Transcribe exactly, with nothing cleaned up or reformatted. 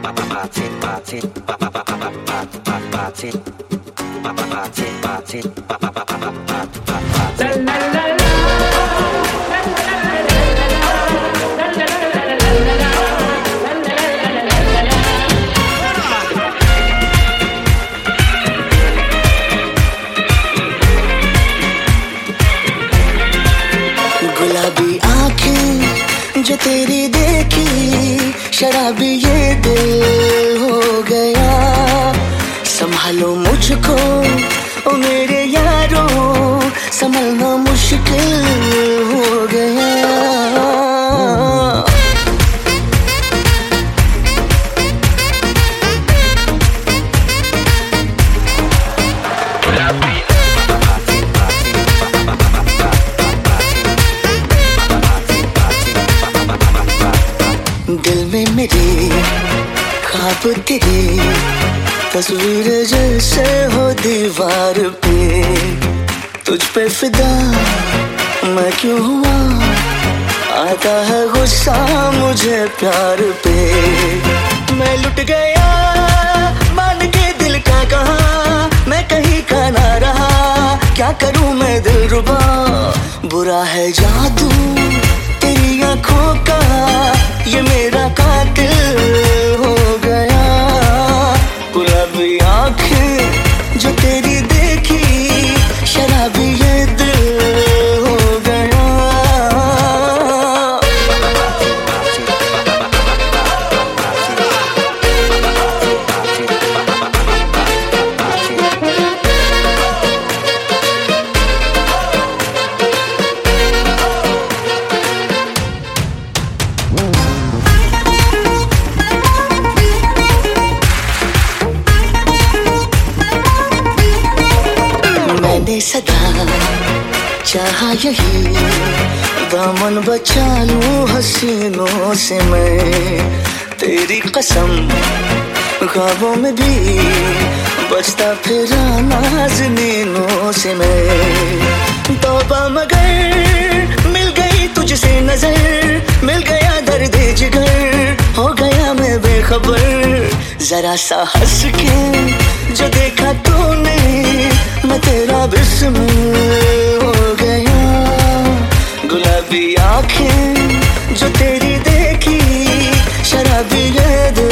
गुलाबी आंखें जो तेरी देखी, शराबी ये दिल हो गया। संभालो मुझको ओ मेरे यारों, संभलना मुश्किल हो गया। दिल में मेरे ख्वाब तेरे, तस्वीर जैसे हो दीवार पे। तुझ पे फिदा मैं क्यों हुआ, आता है गुस्सा मुझे प्यार पे। मैं लुट गया मान के दिल का कहा, मैं कहीं का ना रहा। क्या करूं मैं दिलरुबा, बुरा है जादू तेरी आंखों का, ये मेरा कातिल हो गया। गुलाबी आंखें जो तेरी देखी, शराबी ये दिल हो गया। मैंने सदा चाहा यही, दामन बचा लूं हसीनों से मैं। तेरी कसम ख्वाबों में भी बचता फिरा नाज़नीनों से मैं। तौबा मगर मिल गई तुझसे नजर, मिल गया दर्द जिगर, हो गया मैं बेखबर। जरा सा हंस के जो देखा तूने, मैं तेरा बिस्मिल हो गया। गुलाबी आंखें जो तेरी देखी, शराबी ये दिल